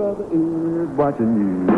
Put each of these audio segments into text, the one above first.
Brother is watching you.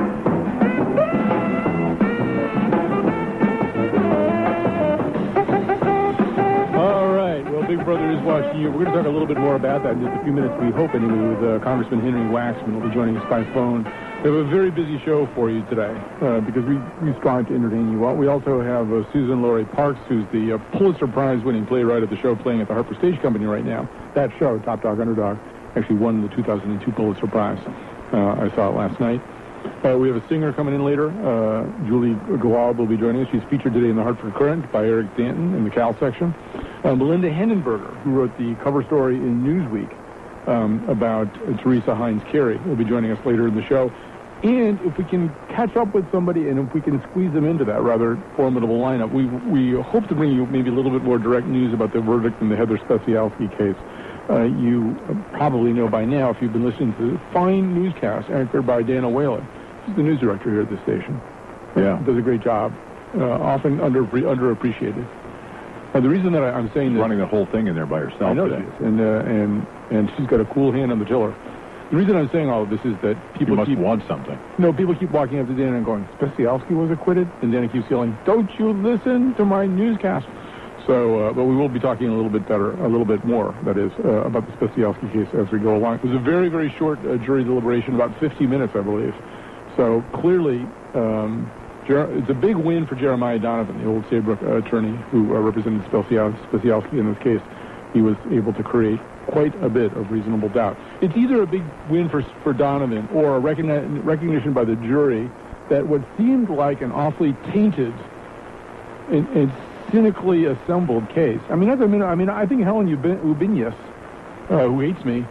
All right. Well, Big Brother is watching you. We're going to talk a little bit more about that in just a few minutes, we hope, anyway, with Congressman Henry Waxman will be joining us by phone. We have a very busy show for you today because we strive to entertain you. We also have Susan Laurie Parks, who's the Pulitzer Prize-winning playwright of the show playing at the Harper Stage Company right now. That show, Top Dog, Underdog, actually won the 2002 Pulitzer Prize. I saw it last night. We have a singer coming in later. Julie Gawab will be joining us. She's featured today in the Hartford Courant by Eric Danton in the Cal section. Melinda Hindenburger, who wrote the cover story in Newsweek about Teresa Heinz Kerry, will be joining us later in the show. And if we can catch up with somebody and if we can squeeze them into that rather formidable lineup, we hope to bring you maybe a little bit more direct news about the verdict in the Heather Specialski case. You probably know by now, if you've been listening to the fine newscast anchored by Dana Whalen. She's the news director here at this station. Yeah. Does a great job, often underappreciated. The reason that I'm saying she's this... running the whole thing in there by herself. I know that. And she's got a cool hand on the tiller. The reason I'm saying all of this is that people must want something. No, people keep walking up to Dana and going, Specialski was acquitted? And Dana keeps yelling, don't you listen to my newscast? So, but we will be talking a little bit more, that is, about the Specialski case as we go along. It was a very, very short jury deliberation, about 50 minutes, I believe. So clearly, it's a big win for Jeremiah Donovan, the old Saybrook attorney who represented Specialski in this case. He was able to create quite a bit of reasonable doubt. It's either a big win for Donovan or a recognition by the jury that what seemed like an awfully tainted and cynically assembled case. I think Helen Ubinius, who hates me,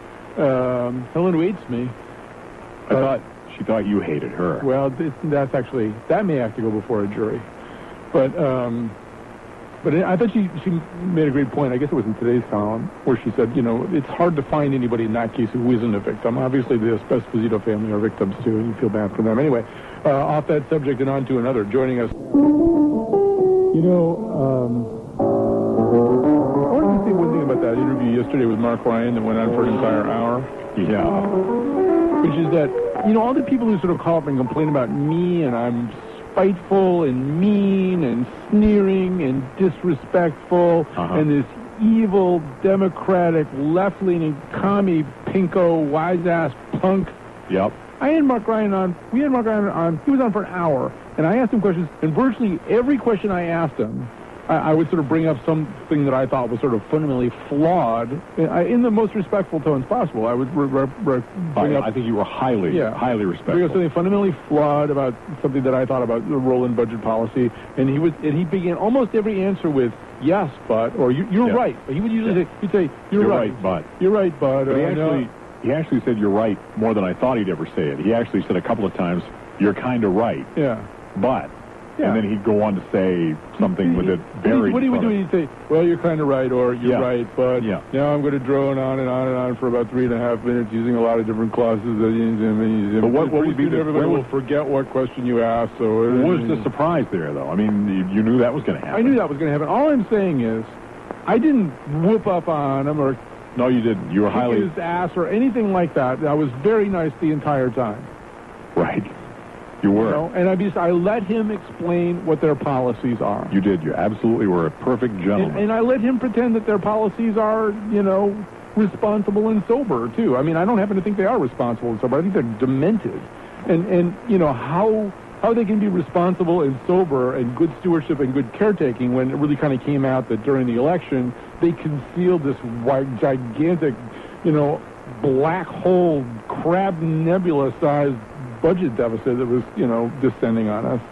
She thought you hated her. Well, that may have to go before a jury. But I thought she made a great point. I guess it was in today's column where she said, it's hard to find anybody in that case who isn't a victim. Obviously, the Esposito family are victims, too, and you feel bad for them. Anyway, off that subject and on to another. Joining us... I wanted to say one thing about that interview yesterday with Mark Ryan that went on for an entire hour. Yeah. Which is that, all the people who sort of call up and complain about me and I'm spiteful and mean and sneering and disrespectful and this evil, democratic, left-leaning, commie, pinko, wise-ass punk. Yep. We had Mark Ryan on, he was on for an hour, and I asked him questions, and virtually every question I asked him, I would sort of bring up something that I thought was sort of fundamentally flawed in the most respectful tones possible. I would bring up... I think you were highly respectful. Bring up something fundamentally flawed about something that I thought about the role in budget policy, and he began almost every answer with, yes, but, or you're right. He would usually say, you're right, but. You're right, but. He actually said you're right more than I thought he'd ever say it. He actually said a couple of times, you're kind of right. Yeah. But... Yeah. And then he'd go on to say something with it very... What he would do, he'd say, well, you're kind of right, or you're right, but now I'm going to drone on and on and on for about 3.5 minutes using a lot of different clauses. But what would be everybody will forget what question you asked. So what was the surprise there, though? I mean, you knew that was going to happen. I knew that was going to happen. All I'm saying is, I didn't whoop up on him or... No, you didn't. You were highly... his ass or anything like that. I was very nice the entire time. Right. You were. And I let him explain what their policies are. You did. You absolutely were a perfect gentleman. And I let him pretend that their policies are, responsible and sober, too. I mean, I don't happen to think they are responsible and sober. I think they're demented. And how they can be responsible and sober and good stewardship and good caretaking when it really kind of came out that during the election, they concealed this gigantic, black hole, crab nebula-sized budget deficit that was, descending on us.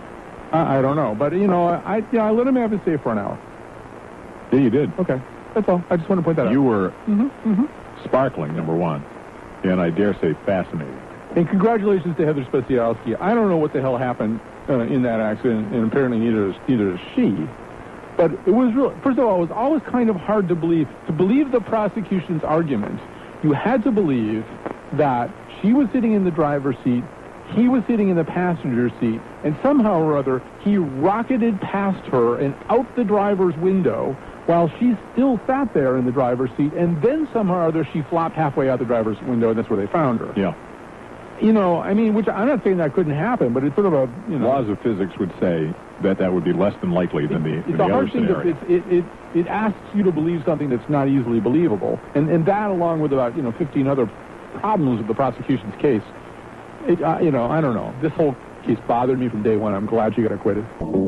I don't know. But, I let him have his say for an hour. Yeah, you did. Okay. That's all. I just want to point that out. You were sparkling, number one. And I dare say fascinating. And congratulations to Heather Specialski. I don't know what the hell happened in that accident, and apparently neither does she. But it was real. First of all, it was always kind of hard to believe. To believe the prosecution's argument, you had to believe that she was sitting in the driver's seat, he was sitting in the passenger seat, and somehow or other, he rocketed past her and out the driver's window while she still sat there in the driver's seat, and then somehow or other she flopped halfway out the driver's window, and that's where they found her. Yeah. which I'm not saying that couldn't happen, but it's sort of a, Laws of physics would say that would be less than likely than the it's a other hard thing. scenario. It asks you to believe something that's not easily believable, and that, along with about 15 other problems with the prosecution's case, I don't know. This whole case bothered me from day one. I'm glad she got acquitted.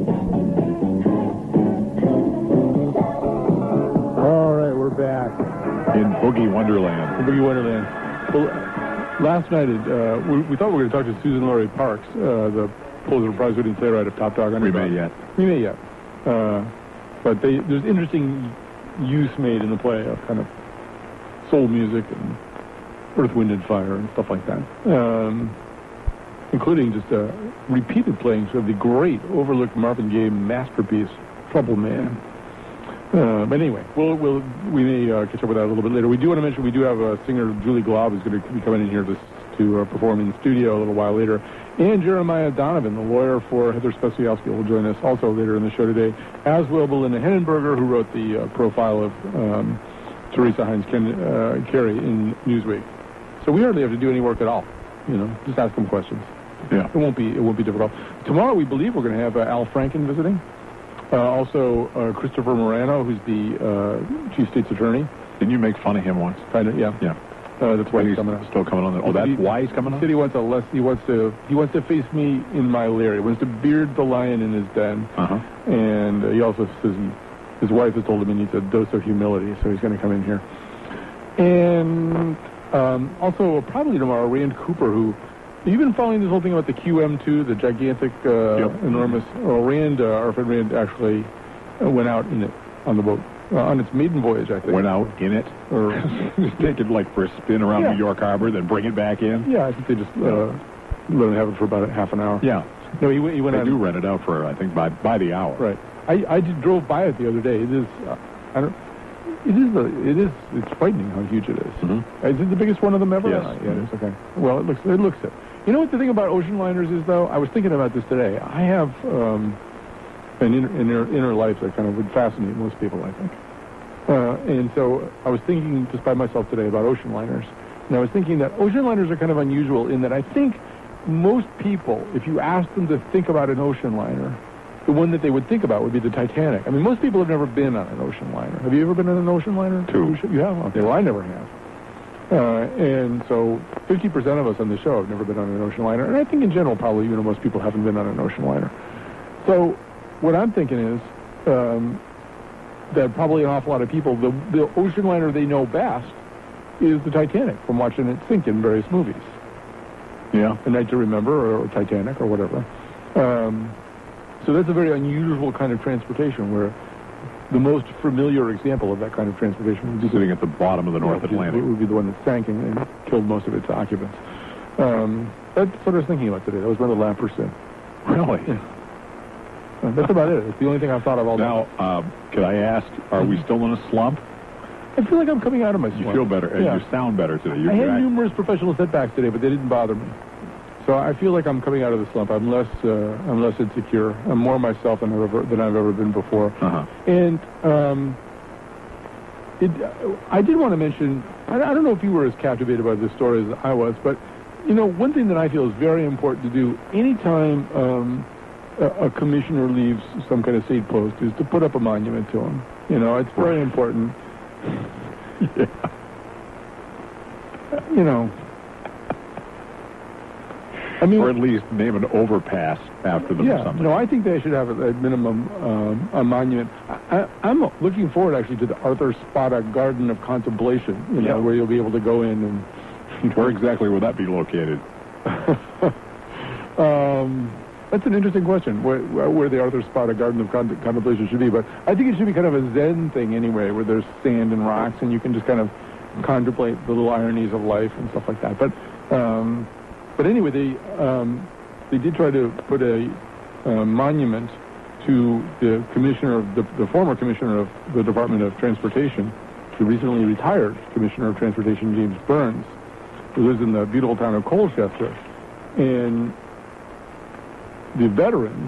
All right, we're back In Boogie Wonderland. Well, last night we thought we were going to talk to Susan Laurie Parks, the Pulitzer Prize-winning playwright of Top Dog Underdog. We may yet. But there's interesting use made in the play of kind of soul music and Earth, Wind, and Fire and stuff like that, including just repeated playings of the great overlooked Marvin Gaye masterpiece, Trouble Man. But anyway, we may catch up with that a little bit later. We do want to mention we do have a singer, Julie Glaub, who's going to be coming in here to perform in the studio a little while later. And Jeremiah Donovan, the lawyer for Heather Specialski, will join us also later in the show today, as will Belinda Hennenberger, who wrote the profile of Teresa Heinz Kerry in Newsweek. So we hardly have to do any work at all. Just ask them questions. Yeah. It won't be difficult. Tomorrow, we believe we're going to have Al Franken visiting. Also, Christopher Morano, who's the Chief State's Attorney. Didn't you make fun of him once? Kind of, yeah. Yeah. That's why he's coming on. Still coming on. Oh, that's why he's coming on? He said he wants to face me in my lair. He wants to beard the lion in his den. Uh-huh. And he also says his wife has told him he needs a dose of humility, so he's going to come in here. And also, probably tomorrow, Rand Cooper, who... You've been following this whole thing about the QM2, the gigantic, enormous... Well, our friend Rand actually went out in it on the boat. On its maiden voyage, I think. Went out in it? Or just take it for a spin around New York Harbor, then bring it back in? Yeah, I think they just let it have it for about half an hour. Yeah. No, he went They on... do rent it out for, I think, by the hour. Right. I just drove by it the other day. It's frightening how huge it is. Mm-hmm. Is it the biggest one of them ever? Yes. Yeah, it is. Okay. Well, it looks it. You know what the thing about ocean liners is, though? I was thinking about this today. I have an inner life that kind of would fascinate most people, I think. And so I was thinking just by myself today about ocean liners. And I was thinking that ocean liners are kind of unusual in that I think most people, if you ask them to think about an ocean liner, the one that they would think about would be the Titanic. I mean, most people have never been on an ocean liner. Have you ever been on an ocean liner? Two. You have? Okay, well, I never have. And so 50% of us on the show have never been on an ocean liner. And I think in general, probably, most people haven't been on an ocean liner. So what I'm thinking is that probably an awful lot of people, the ocean liner they know best is the Titanic from watching it sink in various movies. Yeah. A Night to Remember or Titanic or whatever. So that's a very unusual kind of transportation where the most familiar example of that kind of transportation would be sitting at the bottom of the North Atlantic. It would be the one that sank and killed most of its occupants. That's what I was thinking about today. That was one of the Lamperson. Really? Yeah. That's about it. It's the only thing I've thought of all day. Now, could I ask, are we still in a slump? I feel like I'm coming out of my slump. You feel better. Yeah. You sound better today. I had numerous professional setbacks today, but they didn't bother me. So I feel like I'm coming out of the slump. I'm less insecure. I'm more myself than I've ever been before. Uh-huh. And I did want to mention, I don't know if you were as captivated by this story as I was, but, one thing that I feel is very important to do anytime a commissioner leaves some kind of state post is to put up a monument to him. It's very important. Yeah. I mean, or at least name an overpass after them or something. No, I think they should have at minimum a monument. I'm looking forward actually to the Arthur Spada Garden of Contemplation, where you'll be able to go in and. Where exactly would that be located? That's an interesting question. Where the Arthur Spada Garden of Contemplation should be, but I think it should be kind of a Zen thing anyway, where there's sand and rocks, and you can just kind of contemplate the little ironies of life and stuff like that. But anyway, they did try to put a monument to the commissioner of the former commissioner of the Department of Transportation, the recently retired commissioner of Transportation, James Burns, who lives in the beautiful town of Colchester. And the veterans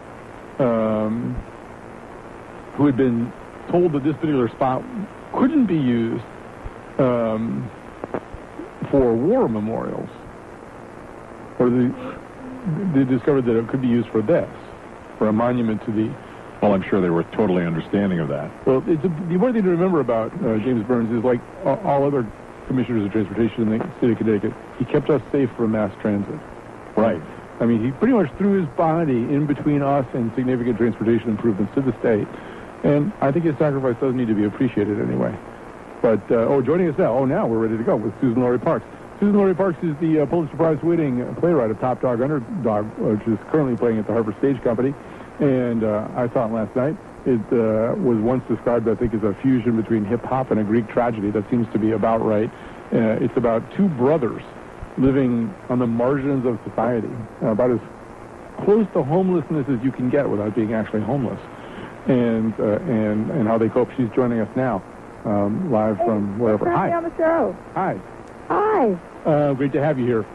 who had been told that this particular spot couldn't be used for war memorials or they discovered that it could be used for this, for a monument to the... Well, I'm sure they were totally understanding of that. Well, the important thing to remember about James Burns is, like all other commissioners of transportation in the state of Connecticut, he kept us safe from mass transit. Right. I mean, he pretty much threw his body in between us and significant transportation improvements to the state. And I think his sacrifice does need to be appreciated anyway. But, joining us now, now we're ready to go with Susan Laurie Parks. Susan Laurie Parks is the Pulitzer Prize-winning playwright of Top Dog Underdog, which is currently playing at the Harvard Stage Company. And I saw it last night. It was once described, I think, as a fusion between hip-hop and a Greek tragedy. That seems to be about right. It's about two brothers living on the margins of society, about as close to homelessness as you can get without being actually homeless, and how they cope. She's joining us now, live from wherever. Hi. On the show. Hi. Hi. Great to have you here.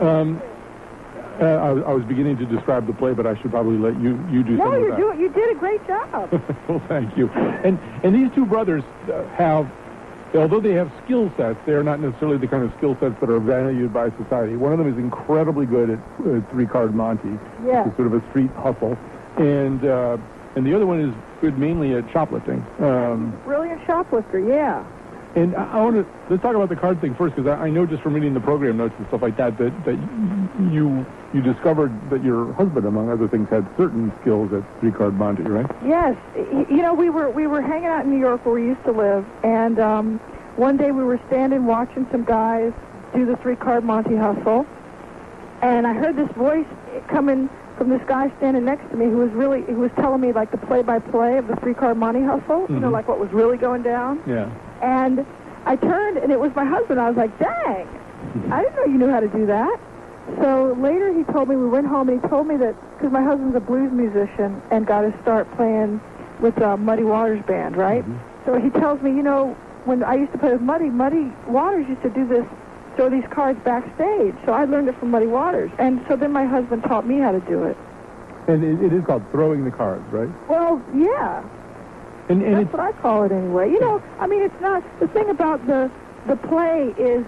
I was beginning to describe the play, but I should probably let you do some of that. No, you did a great job. Well, thank you. And these two brothers have, although they have skill sets, they are not necessarily the kind of skill sets that are valued by society. One of them is incredibly good at three-card Monte. Yeah. It's sort of a street hustle. And the other one is good mainly at shoplifting. Brilliant shoplifter, yeah. And let's talk about the card thing first, because I know just from reading the program notes and stuff like that you discovered that your husband, among other things, had certain skills at three-card Monte, right? Yes. You know, we were hanging out in New York where we used to live, and one day we were standing watching some guys do the three-card Monte hustle, and I heard this voice coming from this guy standing next to me who was telling me, like, the play-by-play of the three-card Monte hustle, you know, like what was really going down. Yeah. And I turned, and it was my husband. I was like, dang, I didn't know you knew how to do that. So later he told me, we went home, and he told me that, because my husband's a blues musician and got to start playing with Muddy Waters Band, right? Mm-hmm. So he tells me, you know, when I used to play with Muddy Waters used to do this, throw these cards backstage. So I learned it from Muddy Waters. And so then my husband taught me how to do it. And it is called throwing the cards, right? Well, yeah. And that's what I call it anyway. You know, I mean, it's not, the thing about the play is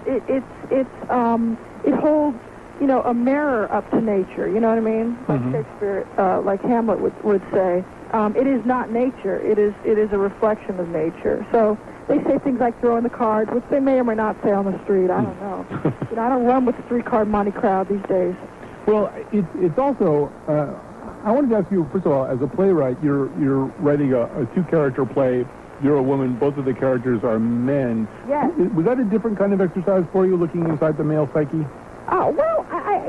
it holds, you know, a mirror up to nature. You know what I mean? Like Shakespeare, like Hamlet would say. It is not nature. It is a reflection of nature. So they say things like throwing the cards, which they may or may not say on the street. I don't know. You know, I don't run with the three-card Monte crowd these days. Well, it's also. I wanted to ask you, first of all, as a playwright, you're writing a two-character play. You're a woman. Both of the characters are men. Yes. Was that a different kind of exercise for you, looking inside the male psyche? Oh well,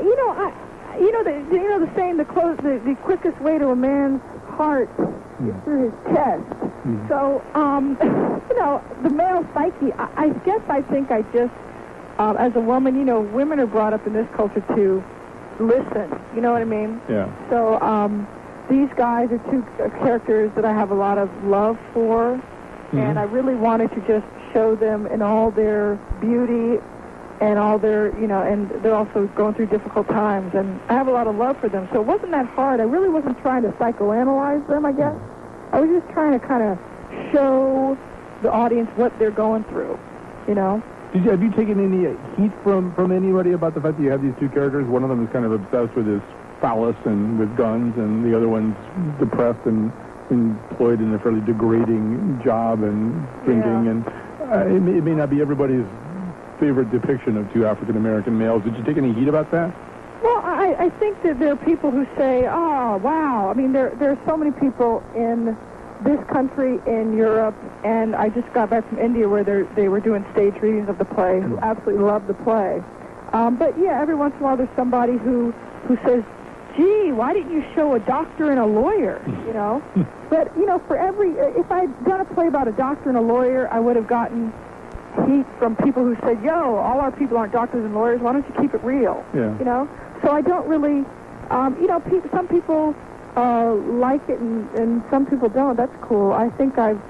the saying, the quickest way to a man's heart is through his chest. Mm. So, you know, the male psyche. I guess I think I just, as a woman, you know, women are brought up in this culture to listen. You know what I mean? Yeah. So, these guys are two characters that I have a lot of love for, and I really wanted to just show them in all their beauty and all their, you know, and they're also going through difficult times, and I have a lot of love for them. So it wasn't that hard. I really wasn't trying to psychoanalyze them, I guess. I was just trying to kind of show the audience what they're going through, you know. Have you taken any heat from anybody about the fact that you have these two characters? One of them is kind of obsessed with his phallus and with guns, and the other one's depressed and employed in a fairly degrading job and drinking. Yeah. And it may not be everybody's favorite depiction of two African-American males. Did you take any heat about that? Well, I think that there are people who say, oh, wow. I mean, there are so many people in this country, in Europe, and I just got back from India where they were doing stage readings of the play, who absolutely loved the play. But, yeah, every once in a while there's somebody who says, gee, why didn't you show a doctor and a lawyer, you know? But, you know, if I'd done a play about a doctor and a lawyer, I would have gotten heat from people who said, yo, all our people aren't doctors and lawyers, why don't you keep it real? Yeah. You know? So I don't really, you know, some people like it and some people don't. That's cool. I think I've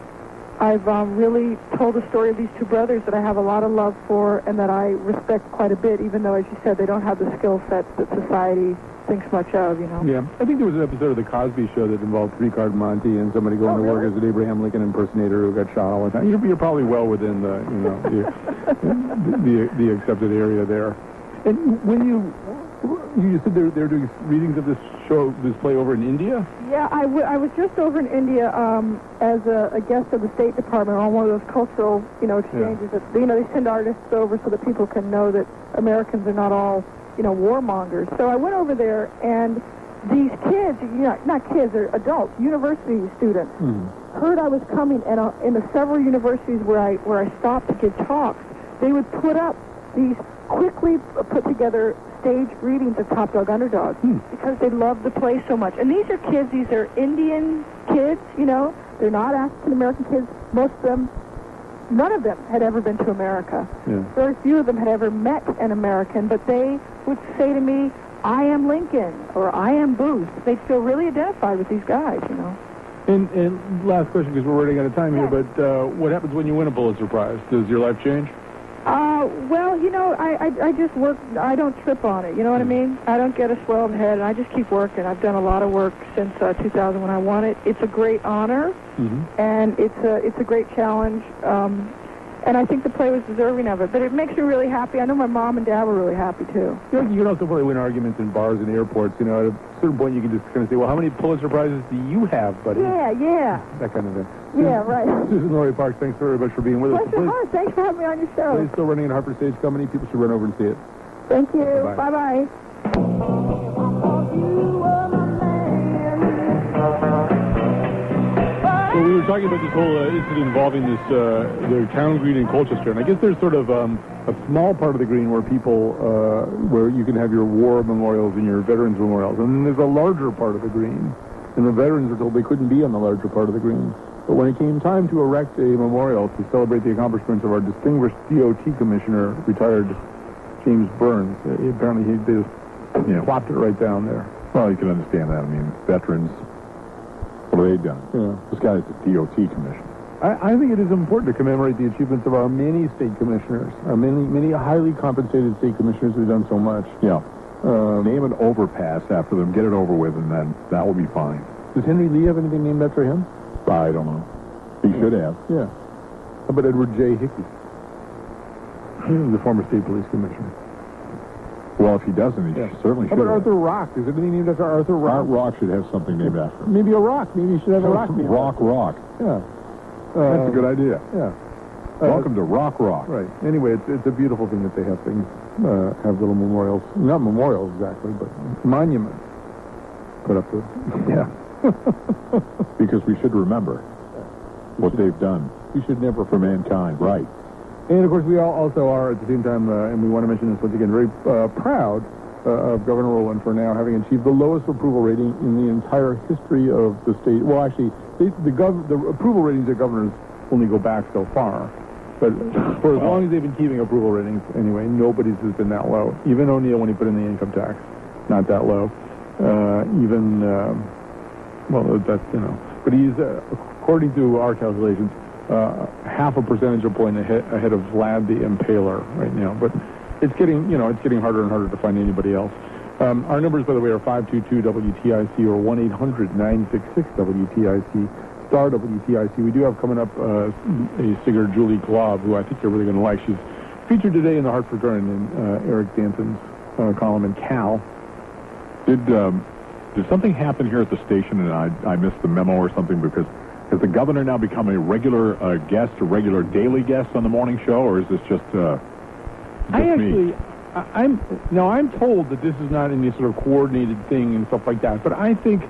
really told the story of these two brothers that I have a lot of love for and that I respect quite a bit, even though, as you said, they don't have the skill sets that society thinks much of, you know. Yeah. I think there was an episode of The Cosby Show that involved three-card Monte and somebody going to work as an Abraham Lincoln impersonator who got shot all the time. You're probably well within the, you know, the accepted area there. And when you You said they're doing readings of this play over in India? Yeah, I was just over in India as a guest of the State Department on one of those cultural, exchanges. Yeah. That, they send artists over so that people can know that Americans are not all, warmongers. So I went over there, and these kids, not kids, they're adults, university students, heard I was coming, and in the several universities where I stopped to give talks, they would put up these quickly put together stage readings of Top Dog Underdog because they love the play so much. And these are kids, these are Indian kids, they're not African-American kids. Most of them, none of them had ever been to America. Yeah. Very few of them had ever met an American, but they would say to me, I am Lincoln, or I am Booth. They'd feel really identified with these guys, And last question, because we're running out of time here, but what happens when you win a Pulitzer Prize? Does your life change? Well, I just work. I don't trip on it. You know what I mean? I don't get a swelled head, and I just keep working. I've done a lot of work since 2000 when I won it. It's a great honor, and it's a great challenge. And I think the play was deserving of it. But it makes me really happy. I know my mom and dad were really happy, too. You can also probably win arguments in bars and airports. At a certain point, you can just kind of say, well, how many Pulitzer Prizes do you have, buddy? Yeah. That kind of thing. Yeah, right. Susan Laurie Parks, thanks very much for being with us. Pleasure, Hart. Thanks for having me on your show. It's still running at Harper Stage Company. People should run over and see it. Thank you. Bye-bye. Bye-bye. Well, we were talking about this whole incident involving the town green in Colchester, and I guess there's sort of a small part of the green where people, where you can have your war memorials and your veterans memorials, and then there's a larger part of the green, and the veterans were told they couldn't be on the larger part of the green. But when it came time to erect a memorial to celebrate the accomplishments of our distinguished DOT commissioner, retired James Burns, apparently they just plopped it right down there. Well, you can understand that. I mean, veterans, what have they done? Yeah. This guy's the DOT commissioner. I think it is important to commemorate the achievements of our many state commissioners, our many highly compensated state commissioners who've done so much. Yeah. Name an overpass after them, get it over with, and then that will be fine. Does Henry Lee have anything named after him? I don't know. He should have. Yeah. How about Edward J. Hickey? The former state police commissioner. Well, if he doesn't, he certainly should. How about Arthur Rock? Is there anything named after Arthur Rock? Art Rock should have something named after him. Maybe a rock. Maybe he should have a rock. Rock. Yeah. That's a good idea. Yeah. Welcome to Rock. Right. Anyway, it's a beautiful thing that they have things, have little memorials. Not memorials exactly, but monuments put up to. Yeah. Because we should remember what they've done. We should never for mankind. Right. And, of course, we all also are, at the same time, and we want to mention this once again, very proud of Governor Rowland for now having achieved the lowest approval rating in the entire history of the state. Well, actually, the approval ratings of governors only go back so far. But for as long as they've been keeping approval ratings, anyway, nobody's has been that low. Even O'Neill, when he put in the income tax, not that low. But he's, according to our calculations, half a percentage point ahead of Vlad the Impaler right now. But it's getting harder and harder to find anybody else. Our numbers, by the way, are 522-WTIC or 1-800-966-WTIC, star WTIC. We do have coming up a singer, Julie Glaub, who I think you're really going to like. She's featured today in the Hartford Courant in Eric Danton's column in Cal. Did something happen here at the station and I missed the memo or something? Because has the governor now become a regular guest, a regular daily guest on the morning show, or is this just me? I'm told that this is not any sort of coordinated thing and stuff like that. But I think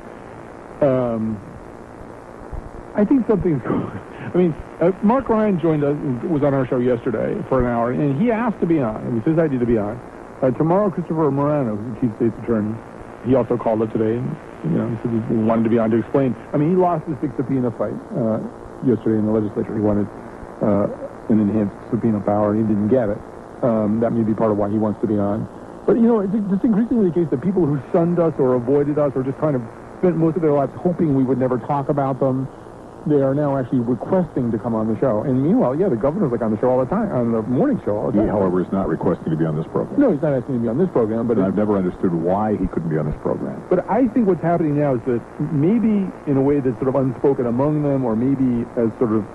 something's going. I mean, Mark Ryan joined us, was on our show yesterday for an hour, and he asked to be on. It was his idea to be on. Tomorrow, Christopher Morano, who's the chief state's attorney, he also called it today, and he said he wanted to be on to explain. I mean, he lost his big subpoena fight yesterday in the legislature. He wanted an enhanced subpoena power, and he didn't get it. That may be part of why he wants to be on. But, it's just increasingly the case that people who shunned us or avoided us or just kind of spent most of their lives hoping we would never talk about them, they are now actually requesting to come on the show. And meanwhile, the governor's on the show all the time, on the morning show all the time. He, however, is not requesting to be on this program. No, he's not asking to be on this program. But I've never understood why he couldn't be on this program. But I think what's happening now is that maybe in a way that's sort of unspoken among them, or maybe as sort of,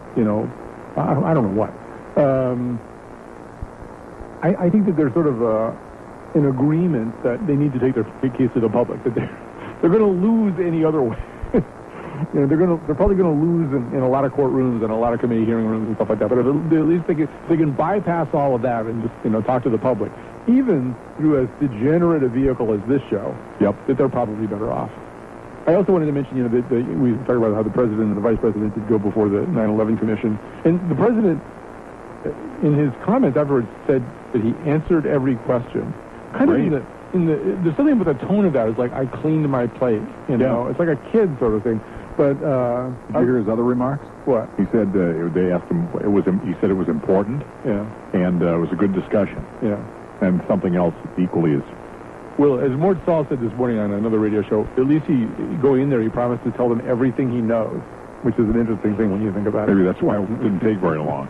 I don't know what. I think that there's sort of an agreement that they need to take their case to the public, that they're going to lose any other way. They're probably going to lose in a lot of courtrooms and a lot of committee hearing rooms and stuff like that. But at least they can bypass all of that and just talk to the public, even through as degenerate a vehicle as this show. Yep. That they're probably better off. I also wanted to mention, that we talked about how the president and the vice president did go before the 9/11 Commission, and the president, in his comments afterwards, said that he answered every question. Kind of there's something about the tone of that. It's like, I cleaned my plate. Yeah. It's like a kid sort of thing. But did you hear his other remarks? What? He said they asked him. He said it was important. Yeah. And it was a good discussion. Yeah. And something else equally as. Well, as Mort Saul said this morning on another radio show, at least going in there, he promised to tell them everything he knows, which is an interesting thing when you think about it. Maybe that's why it didn't take very long.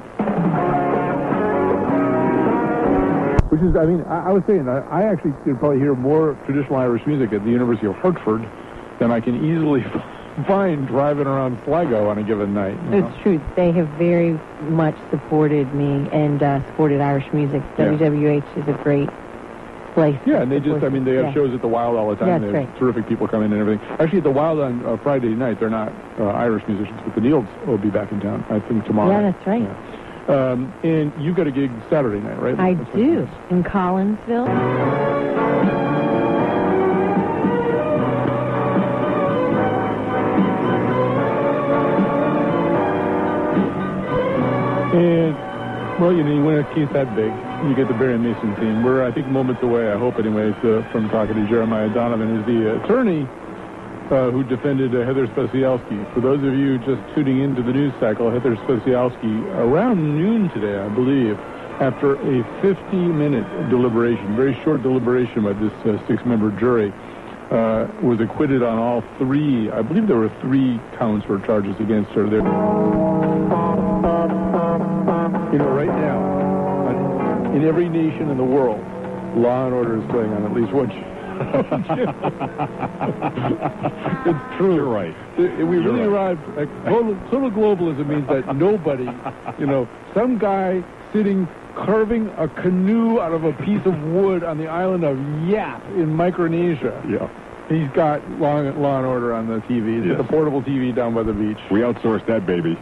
Which is, I was saying, I actually could probably hear more traditional Irish music at the University of Hartford than I can easily find driving around Sligo on a given night. It's true. They have very much supported me and supported Irish music. Yeah. WWH is a great place. Yeah, and they have shows at the Wild all the time. Yeah, they have great. terrific people come in and everything. Actually, at the Wild on Friday night, they're not Irish musicians, but the Neils will be back in town, I think, tomorrow. Yeah, that's right. Yeah. And you've got a gig Saturday night, right? I do, in Collinsville. And, well, you win a case that big, you get the Barry Mason team. We're, I think, moments away, I hope anyways, from talking to Jeremiah Donovan, who's the attorney who defended Heather Specialski. For those of you just tuning into the news cycle, Heather Specialski, around noon today, I believe, after a 50-minute deliberation, very short deliberation by this six-member jury, was acquitted on all three. I believe there were 3 counts or charges against her. There. Right now, in every nation in the world, Law and Order is playing on at least one channel. It's true. You're right. We really arrived. Total globalism means that nobody, some guy sitting carving a canoe out of a piece of wood on the island of Yap in Micronesia. Yeah. He's got Law and Order on the TV. He's got the portable TV down by the beach. We outsourced that baby.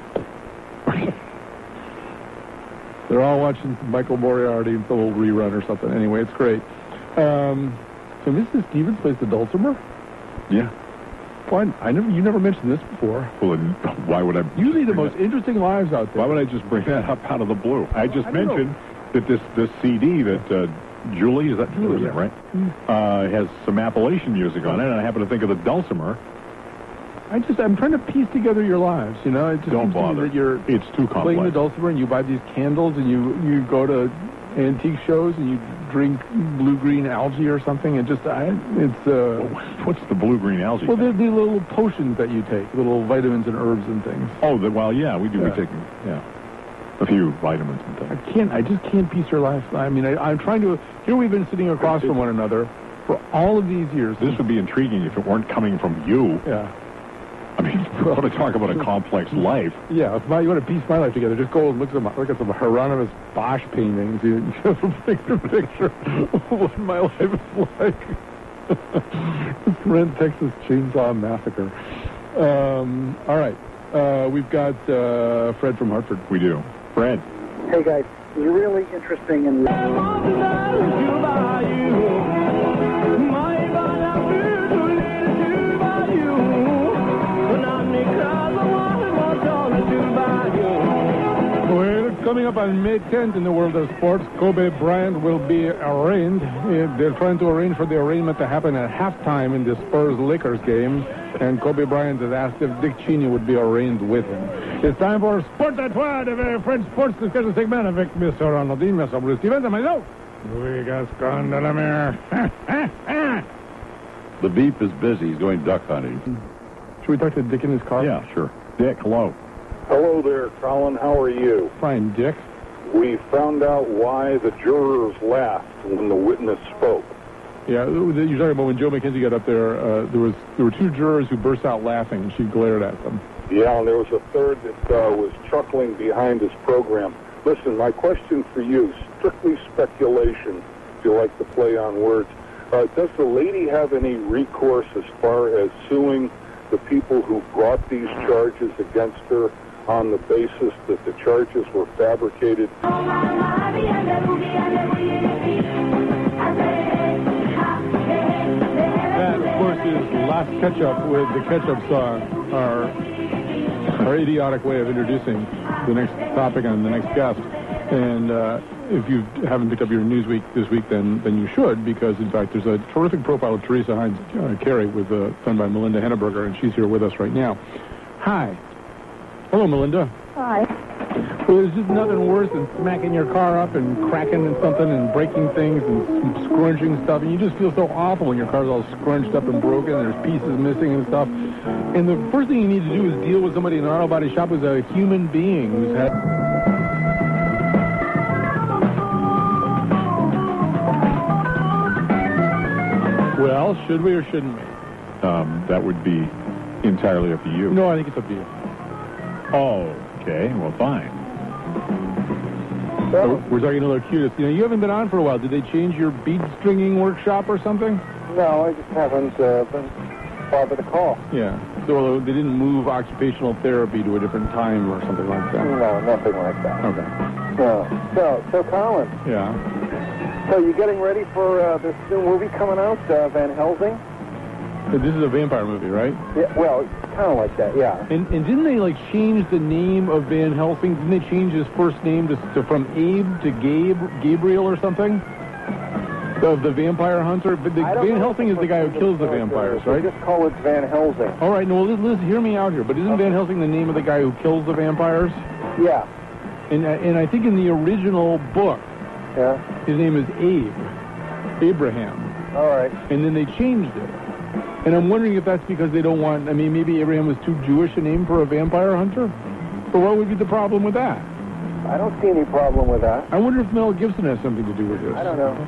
They're all watching Michael Moriarty, the little rerun or something. Anyway, it's great. So Mrs. Stevens plays the dulcimer? Yeah. Why? You never mentioned this before. Well, why would I? Usually the most interesting lives out there. Why would I just bring that up out of the blue? I just mentioned that this CD that Julie, is that Julie, yeah. Right? Has some Appalachian music on it, and I happen to think of the dulcimer. I'm trying to piece together your lives, It just Don't seems to me bother. that you're It's too complex. playing the dulcimer and you buy these candles and you go to antique shows and you drink blue-green algae or something. What's the blue-green algae? Well, they're the little potions that you take, little vitamins and herbs and things. Oh, yeah, we do. Yeah. We take a few vitamins and things. I just can't piece your life. I'm trying to. Here we've been sitting across from one another for all of these years. This would be intriguing if it weren't coming from you. Yeah. I mean, we want to talk about a complex life. Yeah, if you want to piece my life together, just go and look at some Hieronymus Bosch paintings. You have a picture of what my life is like. Red Texas Chainsaw Massacre. All right. We've got Fred from Hartford. We do. Fred. Hey, guys. You're really interesting and... Coming up on May 10th in the world of sports, Kobe Bryant will be arraigned. They're trying to arrange for the arraignment to happen at halftime in the Spurs-Lakers game, and Kobe Bryant has asked if Dick Cheney would be arraigned with him. It's time for Sports à Trois, the very French sports discussion segment avec M. Ronaldin, M. Bruce Stevens, and myself, Louis Gascon de la Mer. The Veep is busy. He's going duck hunting. Should we talk to Dick in his car? Yeah, sure. Dick, hello. Hello there, Colin. How are you? Fine, Dick. We found out why the jurors laughed when the witness spoke. Yeah, you're talking about when Joe McKenzie got up there. There were 2 jurors who burst out laughing, and she glared at them. Yeah, and there was a third that was chuckling behind his program. Listen, my question for you, strictly speculation. if you like to play on words. Does the lady have any recourse as far as suing the people who brought these charges against her on the basis that the charges were fabricated? That, of course, is Last Ketchup with the Ketchup Song, our idiotic way of introducing the next topic and the next guest. And if you haven't picked up your Newsweek this week, then you should, because, in fact, there's a terrific profile of Teresa Heinz Carey done by Melinda Henneberger, and she's here with us right now. Hi. Hello, Melinda. Hi. Well, there's just nothing worse than smacking your car up and cracking and something and breaking things and scrunching stuff, and you just feel so awful when your car's all scrunched up and broken and there's pieces missing and stuff. And the first thing you need to do is deal with somebody in an auto body shop who's a human being who's had... Well, should we or shouldn't we? That would be entirely up to you. No, I think it's up to you. Oh, okay. Well, fine. So we're talking a little cutest. You know, you haven't been on for a while. Did they change your bead stringing workshop or something? No, I just haven't been bothered to call. Yeah. So they didn't move occupational therapy to a different time or something like that? No, nothing like that. Okay. So Colin. Yeah. So you getting ready for this new movie coming out, Van Helsing? This is a vampire movie, right? Yeah, well, kind of like that, yeah. And didn't they, like, change the name of Van Helsing? Didn't they change his first name from Abe to Gabriel or something? Of the vampire hunter? But Van Helsing is the guy who kills the vampires, right? Just call it Van Helsing. All right, no, Liz, hear me out here. But isn't Van Helsing the name of the guy who kills the vampires? Yeah. And I think in the original book, yeah, his name is Abraham. All right. And then they changed it. And I'm wondering if that's because they don't want... I mean, maybe Abraham was too Jewish a name for a vampire hunter? Or what would be the problem with that? I don't see any problem with that. I wonder if Mel Gibson has something to do with this. I don't know.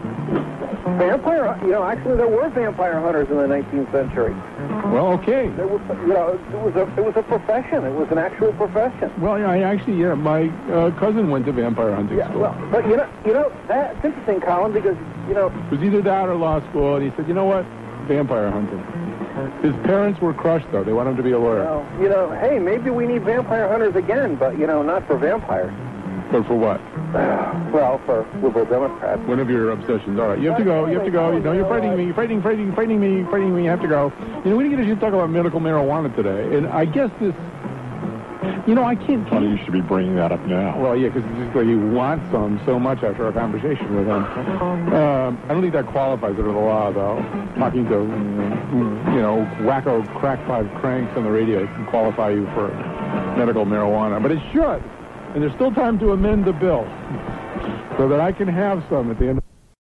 Actually, there were vampire hunters in the 19th century. Well, okay. There was, it was a profession. It was an actual profession. Well, my cousin went to vampire hunting school. Well, but that's interesting, Colin, because it was either that or law school, and he said, you know what, vampire hunting. His parents were crushed, though. They want him to be a lawyer. Well, hey, maybe we need vampire hunters again, but not for vampires. But for what? Well, for liberal Democrats. One of your obsessions. All right, you have to go. You have to go. You're frightening me. You're frightening me. You have to go. We didn't get to talk about medical marijuana today, and I guess this. I can't. Funny you should be bringing that up now. Well, yeah, because it's just like you want some so much after our conversation with him. I don't think that qualifies under the law, though. Talking to, wacko crack pipe cranks on the radio can qualify you for medical marijuana, but it should. And there's still time to amend the bill so that I can have some at the end of